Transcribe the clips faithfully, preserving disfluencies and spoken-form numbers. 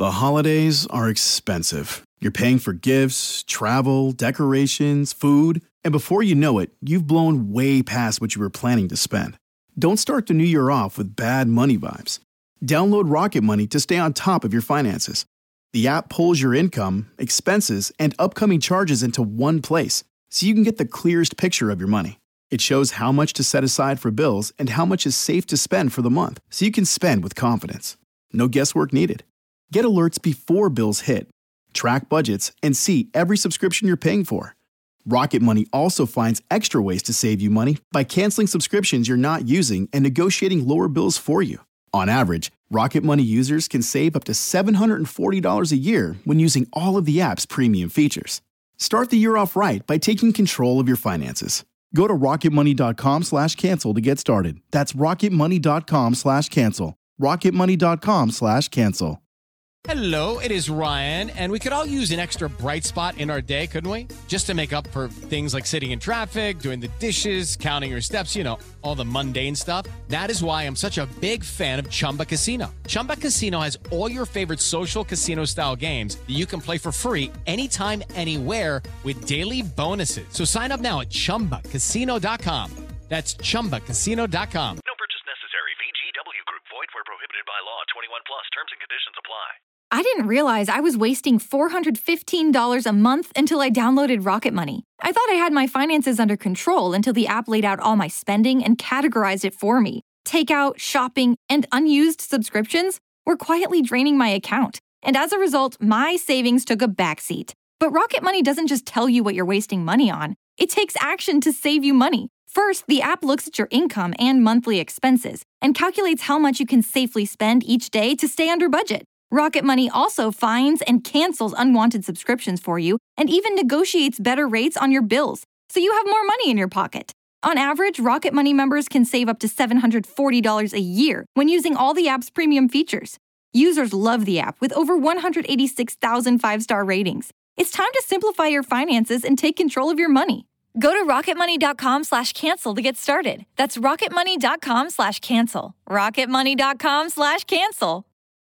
The holidays are expensive. You're paying for gifts, travel, decorations, food, and before you know it, you've blown way past what you were planning to spend. Don't start the new year off with bad money vibes. Download Rocket Money to stay on top of your finances. The app pulls your income, expenses, and upcoming charges into one place, so you can get the clearest picture of your money. It shows how much to set aside for bills and how much is safe to spend for the month, so you can spend with confidence. No guesswork needed. Get alerts before bills hit, track budgets, and see every subscription you're paying for. Rocket Money also finds extra ways to save you money by canceling subscriptions you're not using and negotiating lower bills for you. On average, Rocket Money users can save up to seven hundred forty dollars a year when using all of the app's premium features. Start the year off right by taking control of your finances. Go to rocketmoney.com slash cancel to get started. That's rocketmoney.com slash cancel. rocketmoney.com slash cancel. Hello, it is Ryan, and we could all use an extra bright spot in our day, couldn't we? Just to make up for things like sitting in traffic, doing the dishes, counting your steps, you know, all the mundane stuff. That is why I'm such a big fan of Chumba Casino. Chumba Casino has all your favorite social casino-style games that you can play for free anytime, anywhere with daily bonuses. So sign up now at chumba casino dot com. That's chumba casino dot com. No purchase necessary. V G W Group. Void where prohibited by law. twenty-one plus. Terms and conditions apply. I didn't realize I was wasting four hundred fifteen dollars a month until I downloaded Rocket Money. I thought I had my finances under control until the app laid out all my spending and categorized it for me. Takeout, shopping, and unused subscriptions were quietly draining my account. And as a result, my savings took a backseat. But Rocket Money doesn't just tell you what you're wasting money on. It takes action to save you money. First, the app looks at your income and monthly expenses and calculates how much you can safely spend each day to stay under budget. Rocket Money also finds and cancels unwanted subscriptions for you and even negotiates better rates on your bills, so you have more money in your pocket. On average, Rocket Money members can save up to seven hundred forty dollars a year when using all the app's premium features. Users love the app with over one hundred eighty-six thousand five-star ratings. It's time to simplify your finances and take control of your money. Go to rocketmoney.com slash cancel to get started. That's rocketmoney.com slash cancel. rocketmoney.com slash cancel.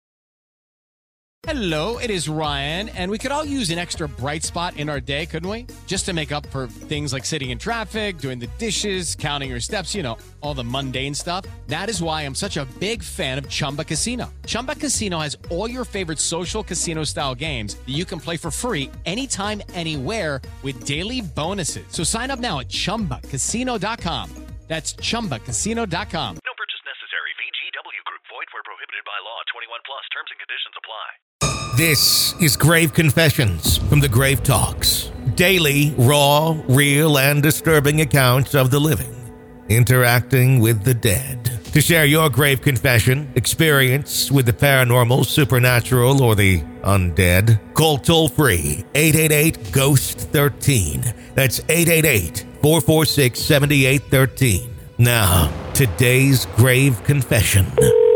Hello, it is Ryan, and we could all use an extra bright spot in our day, couldn't we? Just to make up for things like sitting in traffic, doing the dishes, counting your steps, you know, all the mundane stuff. That is why I'm such a big fan of Chumba Casino. Chumba Casino has all your favorite social casino-style games that you can play for free anytime, anywhere with daily bonuses. So sign up now at chumba casino dot com. That's chumba casino dot com. No purchase necessary. V G W Group. Void where prohibited by law. twenty-one plus. Terms and conditions apply. This is Grave Confessions from the Grave Talks. Daily, raw, real, and disturbing accounts of the living interacting with the dead. To share your grave confession, experience with the paranormal, supernatural, or the undead, call toll-free eight eight eight, ghost one three. That's eight eight eight, four four six, seven eight one three. Now, today's grave confession.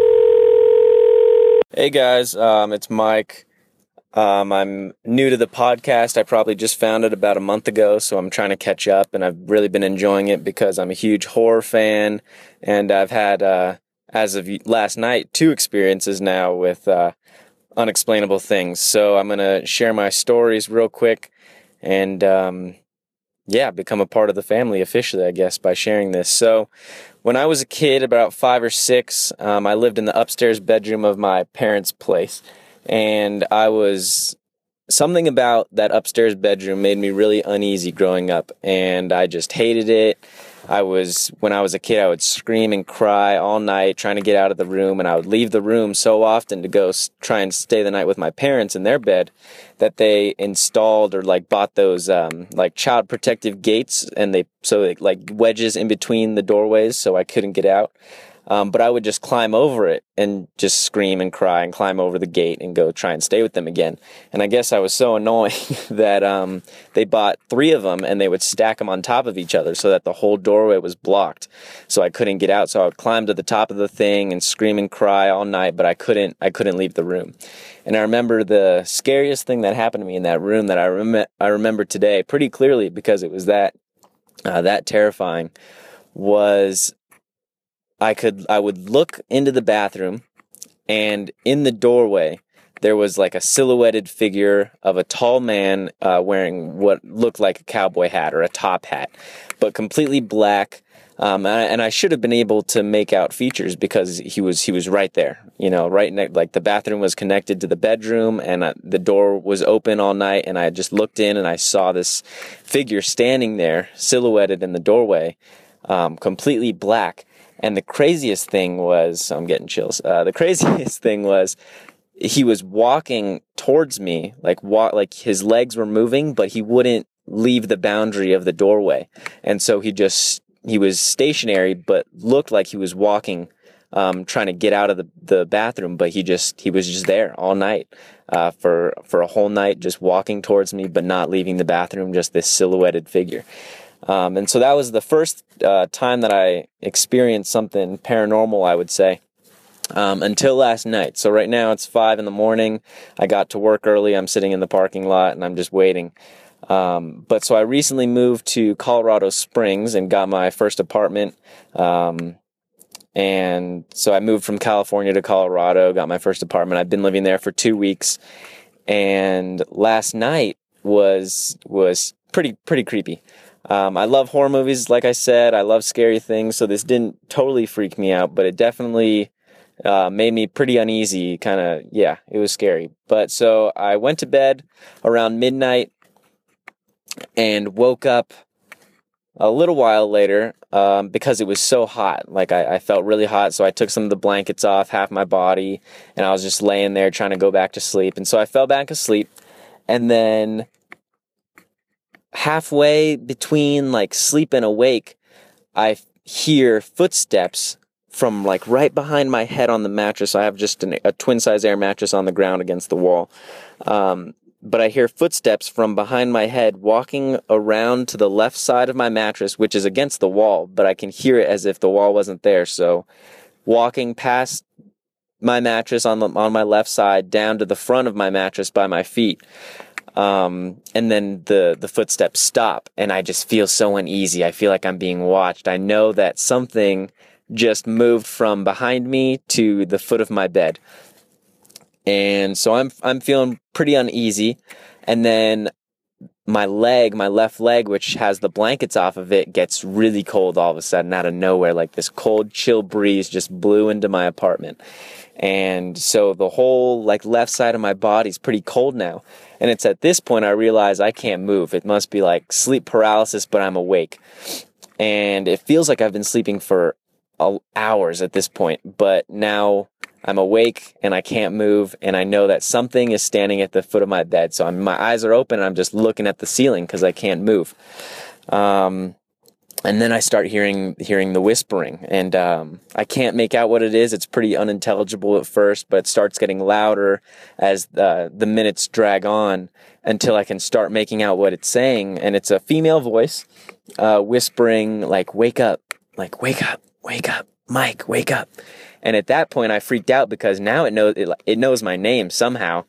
Hey guys, um, it's Mike. Um, I'm new to the podcast. I probably just found it about a month ago, so I'm trying to catch up, and I've really been enjoying it because I'm a huge horror fan, and I've had, uh, as of last night, two experiences now with uh, unexplainable things. So I'm going to share my stories real quick and, um, yeah, become a part of the family officially, I guess, by sharing this. So when I was a kid, about five or six, um, I lived in the upstairs bedroom of my parents' place. And I was, something about that upstairs bedroom made me really uneasy growing up. And I just hated it. I was, when I was a kid, I would scream and cry all night trying to get out of the room. And I would leave the room so often to go try and stay the night with my parents in their bed that they installed or like bought those um, like child protective gates. And they, so they, like wedges in between the doorways so I couldn't get out. Um, but I would just climb over it and just scream and cry and climb over the gate and go try and stay with them again. And I guess I was so annoying that um, they bought three of them and they would stack them on top of each other so that the whole doorway was blocked. So I couldn't get out. So I would climb to the top of the thing and scream and cry all night, but I couldn't, I couldn't leave the room. And I remember the scariest thing that happened to me in that room that I, rem- I remember today pretty clearly because it was that, uh, that terrifying was I could, I would look into the bathroom, and in the doorway, there was like a silhouetted figure of a tall man uh, wearing what looked like a cowboy hat or a top hat, but completely black. Um, and, I, and I should have been able to make out features because he was he was right there, you know, right next. Like the bathroom was connected to the bedroom, and uh, the door was open all night. And I just looked in, and I saw this figure standing there, silhouetted in the doorway, um, completely black. And the craziest thing was, I'm getting chills. Uh, the craziest thing was, he was walking towards me, like wa- like his legs were moving, but he wouldn't leave the boundary of the doorway, and so he just. He was stationary, but looked like he was walking, um, trying to get out of the, the bathroom. But he just he was just there all night, uh, for for a whole night, just walking towards me, but not leaving the bathroom. Just this silhouetted figure, um, and so that was the first uh, time that I experienced something paranormal, I would say, um, until last night. So right now it's five in the morning. I got to work early. I'm sitting in the parking lot and I'm just waiting. Um, but so I recently moved to Colorado Springs and got my first apartment. Um, and so I moved from California to Colorado, got my first apartment. I've been living there for two weeks. And last night was, was pretty, pretty creepy. Um, I love horror movies. Like I said, I love scary things. So this didn't totally freak me out, but it definitely, uh, made me pretty uneasy. Kind of, yeah, it was scary. But so I went to bed around midnight, and woke up a little while later um, because it was so hot. Like I, I felt really hot, so I took some of the blankets off, half my body, and I was just laying there trying to go back to sleep. And so I fell back asleep, and then halfway between like sleep and awake, I hear footsteps from like right behind my head on the mattress. I have just an, a twin-size air mattress on the ground against the wall. Um, But I hear footsteps from behind my head walking around to the left side of my mattress, which is against the wall, but I can hear it as if the wall wasn't there. So walking past my mattress on the, on my left side down to the front of my mattress by my feet. Um, and then the, the footsteps stop, and I just feel so uneasy. I feel like I'm being watched. I know that something just moved from behind me to the foot of my bed. And so I'm I'm feeling pretty uneasy. And then my leg, my left leg, which has the blankets off of it, gets really cold all of a sudden out of nowhere. Like this cold, chill breeze just blew into my apartment. And so the whole like left side of my body's pretty cold now. And it's at this point I realize I can't move. It must be like sleep paralysis, but I'm awake. And it feels like I've been sleeping for hours at this point. But now I'm awake and I can't move, and I know that something is standing at the foot of my bed. So I'm, my eyes are open and I'm just looking at the ceiling because I can't move. Um, and then I start hearing hearing the whispering, and um, I can't make out what it is. It's pretty unintelligible at first, but it starts getting louder as uh, the minutes drag on until I can start making out what it's saying. And it's a female voice uh, whispering like, "Wake up, like wake up, wake up, Mike, wake up." And at that point, I freaked out because now it knows it, it knows my name somehow.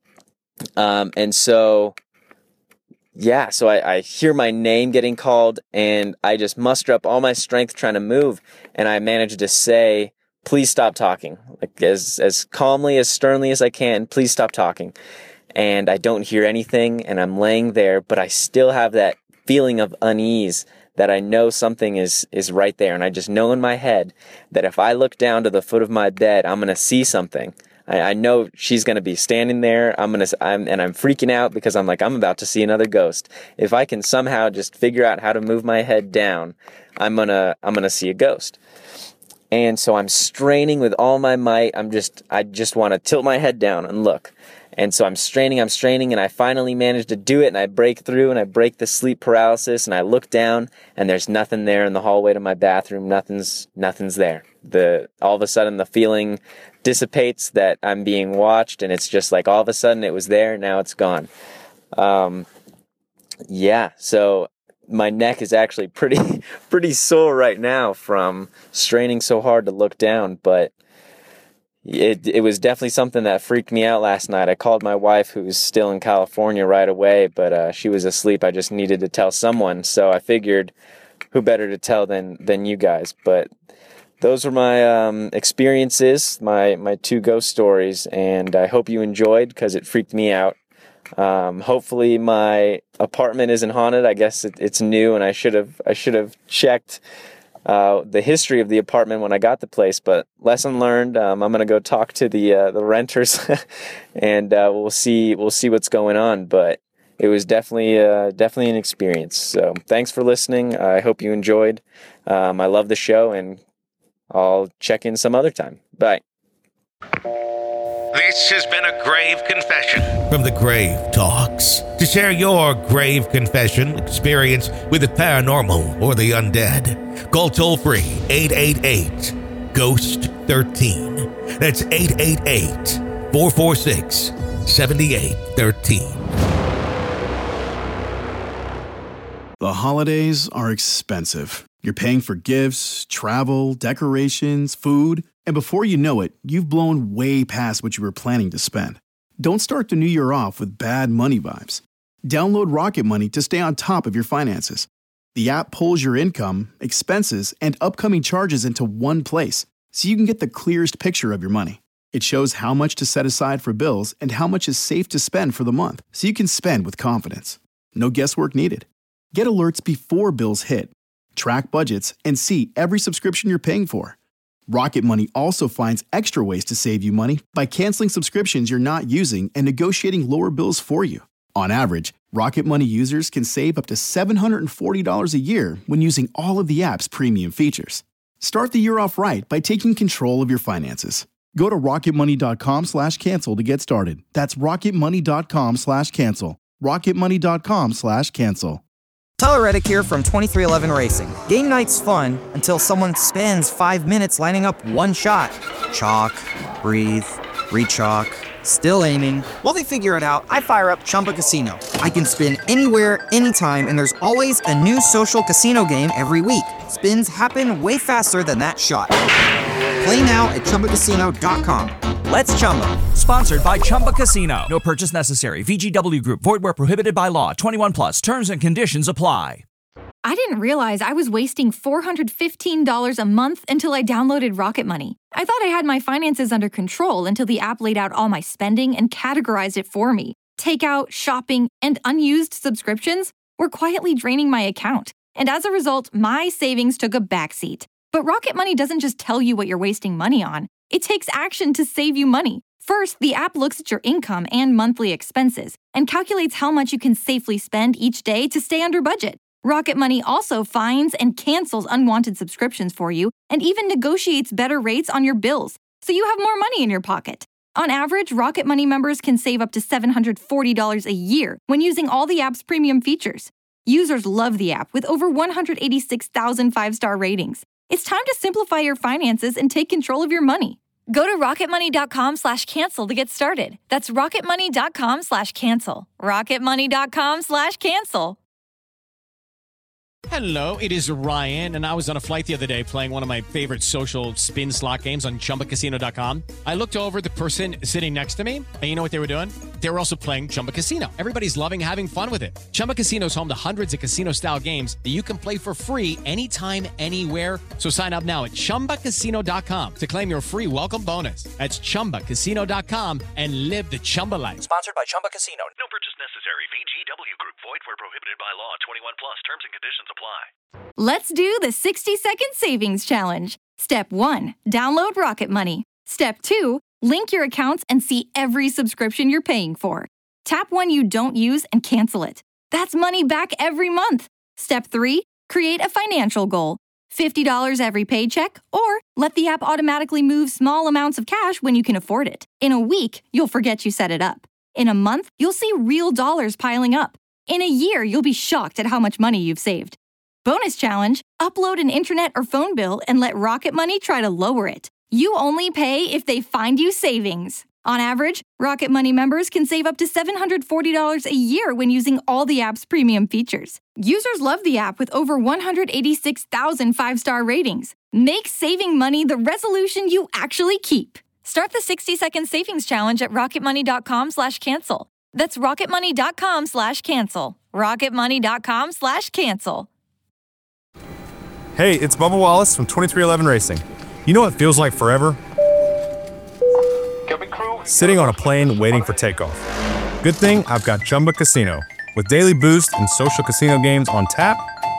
Um, and so, yeah, so I, I hear my name getting called, and I just muster up all my strength trying to move, and I manage to say, "Please stop talking," like as as calmly, as sternly as I can. "Please stop talking." And I don't hear anything, and I'm laying there, but I still have that feeling of unease, that I know something is, is right there. And I just know in my head that if I look down to the foot of my bed, I'm going to see something. I, I know she's going to be standing there. I'm going to, I'm, and I'm freaking out because I'm like, I'm about to see another ghost. If I can somehow just figure out how to move my head down, I'm going to, I'm going to see a ghost. And so I'm straining with all my might. I'm just, I just want to tilt my head down and look. And so I'm straining, I'm straining, and I finally manage to do it, and I break through, and I break the sleep paralysis, and I look down, and there's nothing there in the hallway to my bathroom. Nothing's, nothing's there. The, all of a sudden, the feeling dissipates that I'm being watched, and it's just like all of a sudden it was there, now it's gone. Um, yeah, so my neck is actually pretty, pretty sore right now from straining so hard to look down, but It it was definitely something that freaked me out last night. I called my wife, who's still in California, right away, but uh, she was asleep. I just needed to tell someone, so I figured who better to tell than than you guys. But those were my um, experiences, my my two ghost stories, and I hope you enjoyed because it freaked me out. Um, hopefully my apartment isn't haunted. I guess it, it's new, and I should have I should have checked uh, the history of the apartment when I got the place. But lesson learned. Um, I'm gonna go talk to the uh, the renters, and uh, we'll see we'll see what's going on. But it was definitely uh, definitely an experience. So thanks for listening. I hope you enjoyed. Um, I love the show, and I'll check in some other time. Bye. This has been a Grave Confession from the Grave Talks. To share your grave confession experience with the paranormal or the undead, call toll-free eight eight eight, ghost thirteen. That's eight eight eight, four four six, seven eight one three. The holidays are expensive. You're paying for gifts, travel, decorations, food, and before you know it, you've blown way past what you were planning to spend. Don't start the new year off with bad money vibes. Download Rocket Money to stay on top of your finances. The app pulls your income, expenses, and upcoming charges into one place, so you can get the clearest picture of your money. It shows how much to set aside for bills and how much is safe to spend for the month, so you can spend with confidence. No guesswork needed. Get alerts before bills hit, track budgets, and see every subscription you're paying for. Rocket Money also finds extra ways to save you money by canceling subscriptions you're not using and negotiating lower bills for you. On average, Rocket Money users can save up to seven hundred forty dollars a year when using all of the app's premium features. Start the year off right by taking control of your finances. Go to rocketmoney.com slash cancel to get started. That's rocketmoney.com slash cancel. rocketmoney.com slash cancel. Tyler Reddick here from twenty-three eleven Racing. Game night's fun until someone spends five minutes lining up one shot. Chalk, breathe, re-chalk, still aiming. While they figure it out, I fire up Chumba Casino. I can spin anywhere, anytime, and there's always a new social casino game every week. Spins happen way faster than that shot. Play now at chumba casino dot com. Let's Chumba. Sponsored by Chumba Casino. No purchase necessary. V G W Group. Void where prohibited by law. twenty-one plus. Terms and conditions apply. I didn't realize I was wasting four hundred fifteen dollars a month until I downloaded Rocket Money. I thought I had my finances under control until the app laid out all my spending and categorized it for me. Takeout, shopping, and unused subscriptions were quietly draining my account. And as a result, my savings took a backseat. But Rocket Money doesn't just tell you what you're wasting money on. It takes action to save you money. First, the app looks at your income and monthly expenses and calculates how much you can safely spend each day to stay under budget. Rocket Money also finds and cancels unwanted subscriptions for you and even negotiates better rates on your bills, so you have more money in your pocket. On average, Rocket Money members can save up to seven hundred forty dollars a year when using all the app's premium features. Users love the app with over one hundred eighty-six thousand five-star ratings. It's time to simplify your finances and take control of your money. Go to rocketmoney.com slash cancel to get started. That's rocketmoney.com slash cancel. rocketmoney.com slash cancel. Hello, it is Ryan, and I was on a flight the other day playing one of my favorite social spin slot games on chumba casino dot com. I looked over at the person sitting next to me, and you know what they were doing? They were also playing Chumba Casino. Everybody's loving having fun with it. Chumba Casino is home to hundreds of casino-style games that you can play for free anytime, anywhere. So sign up now at chumba casino dot com to claim your free welcome bonus. That's chumba casino dot com and live the Chumba life. Sponsored by Chumba Casino. No purchase necessary. V G W Group. Void where prohibited by law. twenty-one plus. Terms and conditions apply. Let's do the sixty-second savings challenge. Step one, download Rocket Money. Step two, link your accounts and see every subscription you're paying for. Tap one you don't use and cancel it. That's money back every month. Step three, create a financial goal. fifty dollars every paycheck, or let the app automatically move small amounts of cash when you can afford it. In a week, you'll forget you set it up. In a month, you'll see real dollars piling up. In a year, you'll be shocked at how much money you've saved. Bonus challenge, upload an internet or phone bill and let Rocket Money try to lower it. You only pay if they find you savings. On average, Rocket Money members can save up to seven hundred forty dollars a year when using all the app's premium features. Users love the app with over one hundred eighty-six thousand five-star ratings. Make saving money the resolution you actually keep. Start the sixty-second savings challenge at rocketmoney.com slash cancel. That's rocketmoney.com slash cancel. rocketmoney.com slash cancel. Hey, it's Bubba Wallace from twenty-three eleven Racing. You know what feels like forever? Sitting on a plane waiting for takeoff. Good thing I've got Chumba Casino. With daily boost and social casino games on tap,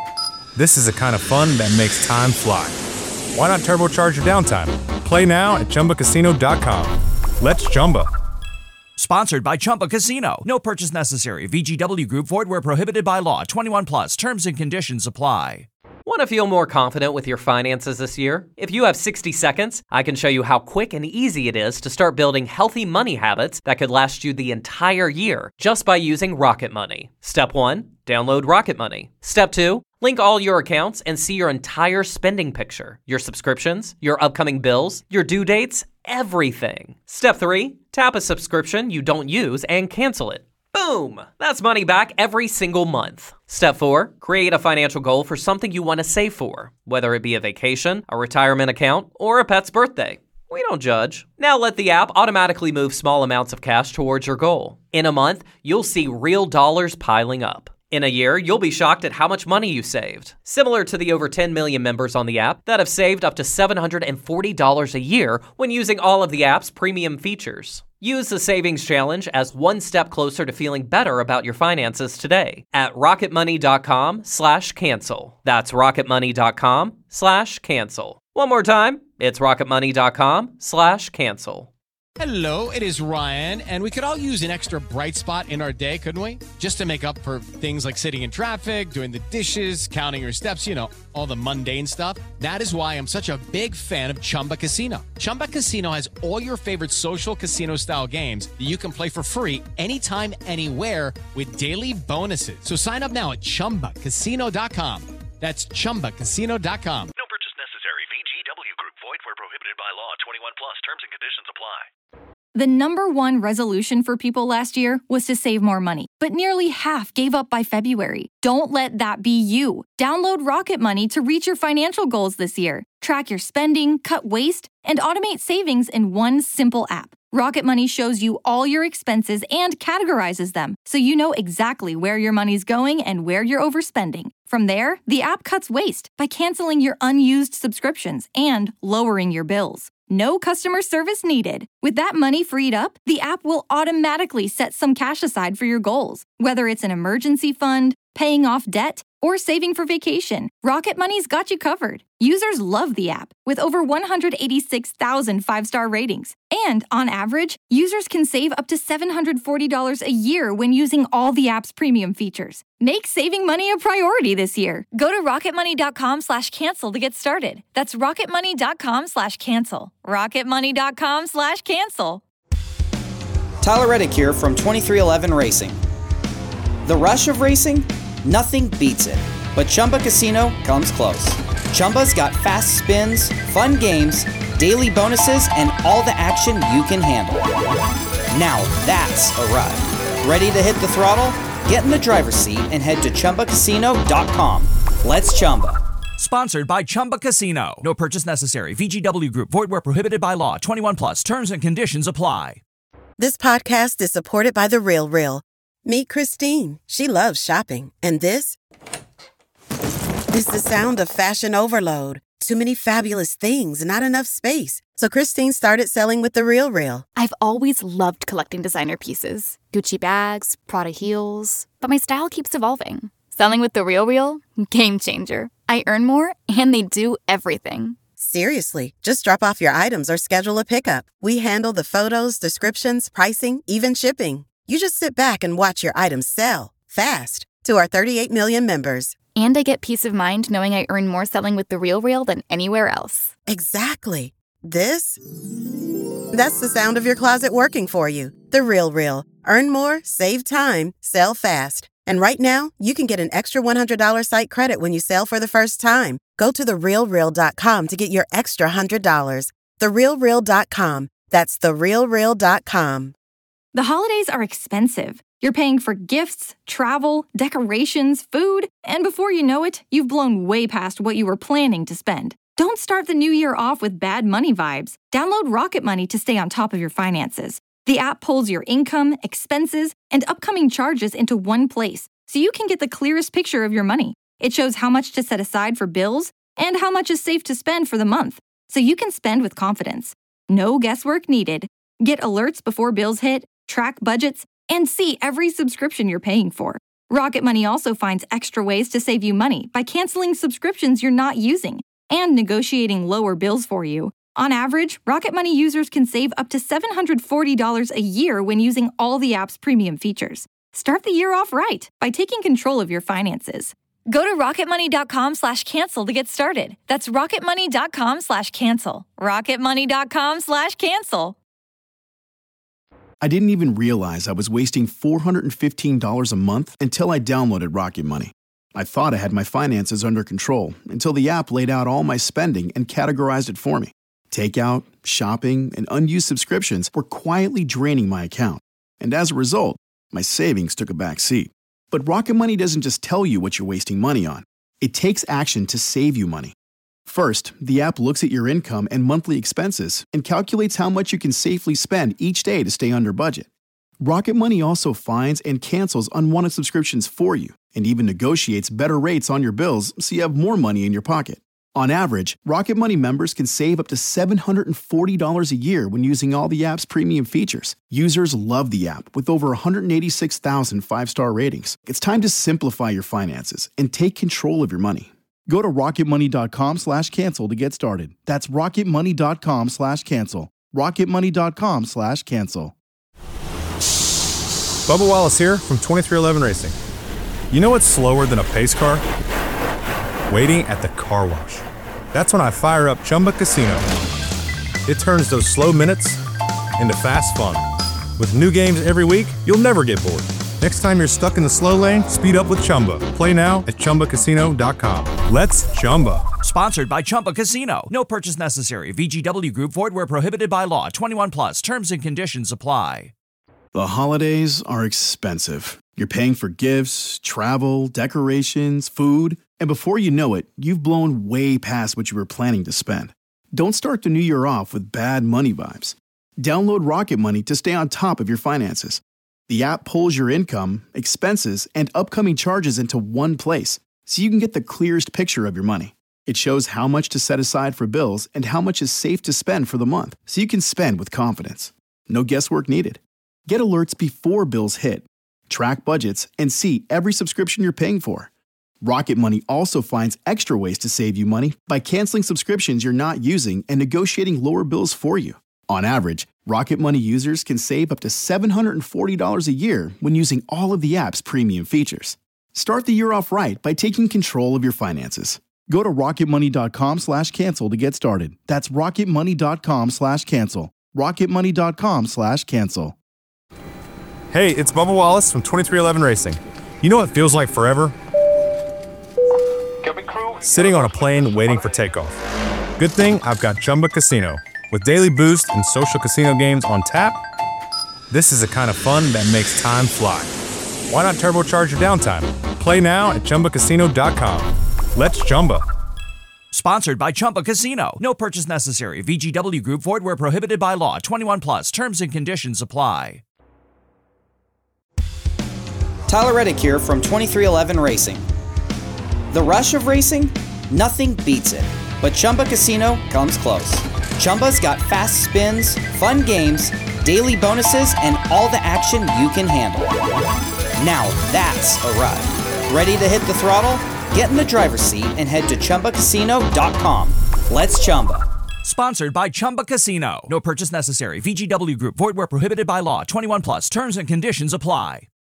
this is the kind of fun that makes time fly. Why not turbocharge your downtime? Play now at Chumba Casino dot com. Let's Chumba. Sponsored by Chumba Casino. No purchase necessary. V G W Group. Void where prohibited by law. twenty-one plus. Terms and conditions apply. Want to feel more confident with your finances this year? If you have sixty seconds, I can show you how quick and easy it is to start building healthy money habits that could last you the entire year just by using Rocket Money. Step one, download Rocket Money. Step two, link all your accounts and see your entire spending picture, your subscriptions, your upcoming bills, your due dates, everything. Step three, tap a subscription you don't use and cancel it. Boom! That's money back every single month. Step four, create a financial goal for something you want to save for, whether it be a vacation, a retirement account, or a pet's birthday. We don't judge. Now let the app automatically move small amounts of cash towards your goal. In a month, you'll see real dollars piling up. In a year, you'll be shocked at how much money you saved. Similar to the over ten million members on the app that have saved up to seven hundred forty dollars a year when using all of the app's premium features. Use the Savings Challenge as one step closer to feeling better about your finances today at rocketmoney.com slash cancel. That's rocketmoney.com slash cancel. One more time, it's rocketmoney.com slash cancel. Hello, it is Ryan, and we could all use an extra bright spot in our day, couldn't we? Just to make up for things like sitting in traffic, doing the dishes, counting your steps, you know, all the mundane stuff. That is why I'm such a big fan of Chumba Casino. Chumba Casino has all your favorite social casino-style games that you can play for free anytime, anywhere with daily bonuses. So sign up now at chumba casino dot com. That's chumba casino dot com. No purchase necessary. V G W Group. Void where prohibited by law. twenty-one plus. Terms and conditions apply. The number one resolution for people last year was to save more money, but nearly half gave up by February. Don't let that be you. Download Rocket Money to reach your financial goals this year. Track your spending, cut waste, and automate savings in one simple app. Rocket Money shows you all your expenses and categorizes them, so you know exactly where your money's going and where you're overspending. From there, the app cuts waste by canceling your unused subscriptions and lowering your bills. No customer service needed. With that money freed up, the app will automatically set some cash aside for your goals, whether it's an emergency fund, paying off debt, or saving for vacation. Rocket Money's got you covered. Users love the app, with over one hundred eighty-six thousand five-star ratings. And on average, users can save up to seven hundred forty dollars a year when using all the app's premium features. Make saving money a priority this year. Go to rocketmoney.com slash cancel to get started. That's rocketmoney.com slash cancel. rocketmoney.com slash cancel. Tyler Reddick here from twenty-three eleven Racing. The rush of racing? Nothing beats it. But Chumba Casino comes close. Chumba's got fast spins, fun games, daily bonuses, and all the action you can handle. Now that's a ride. Ready to hit the throttle? Get in the driver's seat and head to chumba casino dot com. Let's Chumba. Sponsored by Chumba Casino. No purchase necessary. V G W Group. Void where prohibited by law. twenty-one plus. Terms and conditions apply. This podcast is supported by The RealReal. Meet Christine. She loves shopping. And this is the sound of fashion overload. Too many fabulous things, not enough space. So Christine started selling with The RealReal. I've always loved collecting designer pieces. Gucci bags, Prada heels. But my style keeps evolving. Selling with The RealReal? Game changer. I earn more, and they do everything. Seriously, just drop off your items or schedule a pickup. We handle the photos, descriptions, pricing, even shipping. You just sit back and watch your items sell fast to our thirty-eight million members. And I get peace of mind knowing I earn more selling with The RealReal than anywhere else. Exactly. This? That's the sound of your closet working for you. The RealReal. Earn more, save time, sell fast. And right now, you can get an extra one hundred dollars site credit when you sell for the first time. Go to the real real dot com to get your extra one hundred dollars. the real real dot com. That's the real real dot com. The holidays are expensive. You're paying for gifts, travel, decorations, food, and before you know it, you've blown way past what you were planning to spend. Don't start the new year off with bad money vibes. Download Rocket Money to stay on top of your finances. The app pulls your income, expenses, and upcoming charges into one place, so you can get the clearest picture of your money. It shows how much to set aside for bills and how much is safe to spend for the month. so you can spend with confidence. No guesswork needed. Get alerts before bills hit, track budgets, and see every subscription you're paying for. Rocket Money also finds extra ways to save you money by canceling subscriptions you're not using and negotiating lower bills for you. On average, Rocket Money users can save up to seven hundred forty dollars a year when using all the app's premium features. Start the year off right by taking control of your finances. Go to rocketmoney.com slash cancel to get started. That's rocketmoney.com slash cancel. rocketmoney.com slash cancel. I didn't even realize I was wasting four hundred fifteen dollars a month until I downloaded Rocket Money. I thought I had my finances under control until the app laid out all my spending and categorized it for me. Takeout, shopping, and unused subscriptions were quietly draining my account. And as a result, my savings took a back seat. But Rocket Money doesn't just tell you what you're wasting money on. It takes action to save you money. First, the app looks at your income and monthly expenses and calculates how much you can safely spend each day to stay under budget. Rocket Money also finds and cancels unwanted subscriptions for you and even negotiates better rates on your bills so you have more money in your pocket. On average, Rocket Money members can save up to seven hundred forty dollars a year when using all the app's premium features. Users love the app with over one hundred eighty-six thousand five-star ratings. It's time to simplify your finances and take control of your money. Go to rocketmoney.com slash cancel to get started. That's rocketmoney.com slash cancel. rocketmoney.com slash cancel. Bubba Wallace here from twenty-three eleven Racing. You know what's slower than a pace car? Waiting at the car wash. That's when I fire up Chumba Casino. It turns those slow minutes into fast fun. With new games every week, you'll never get bored. Next time you're stuck in the slow lane, speed up with Chumba. Play now at chumba casino dot com. Let's Chumba. Sponsored by Chumba Casino. No purchase necessary. V G W Group. Void where prohibited by law. twenty-one plus. Terms and conditions apply. The holidays are expensive. You're paying for gifts, travel, decorations, food, and before you know it, you've blown way past what you were planning to spend. Don't start the new year off with bad money vibes. Download Rocket Money to stay on top of your finances. The app pulls your income, expenses, and upcoming charges into one place, so you can get the clearest picture of your money. It shows how much to set aside for bills and how much is safe to spend for the month, so you can spend with confidence. No guesswork needed. Get alerts before bills hit, track budgets, and see every subscription you're paying for. Rocket Money also finds extra ways to save you money by canceling subscriptions you're not using and negotiating lower bills for you. On average, Rocket Money users can save up to seven hundred forty dollars a year when using all of the app's premium features. Start the year off right by taking control of your finances. Go to rocketmoney.com slash cancel to get started. That's rocketmoney.com slash cancel. rocketmoney.com slash cancel. Hey, it's Bubba Wallace from twenty-three eleven Racing. You know what feels like forever? Sitting on a plane waiting for takeoff. Good thing I've got Chumba Casino. With daily boost and social casino games on tap, this is the kind of fun that makes time fly. Why not turbocharge your downtime? Play now at chumba casino dot com. Let's Chumba. Sponsored by Chumba Casino. No purchase necessary. V G W Group. Void where prohibited by law. twenty-one plus. Terms and conditions apply. Tyler Reddick here from twenty-three eleven Racing. The rush of racing? Nothing beats it. But Chumba Casino comes close. Chumba's got fast spins, fun games, daily bonuses, and all the action you can handle. Now that's a ride. Ready to hit the throttle? Get in the driver's seat and head to chumba casino dot com. Let's Chumba. Sponsored by Chumba Casino. No purchase necessary. V G W Group. Void where prohibited by law. twenty-one plus. Terms and conditions apply.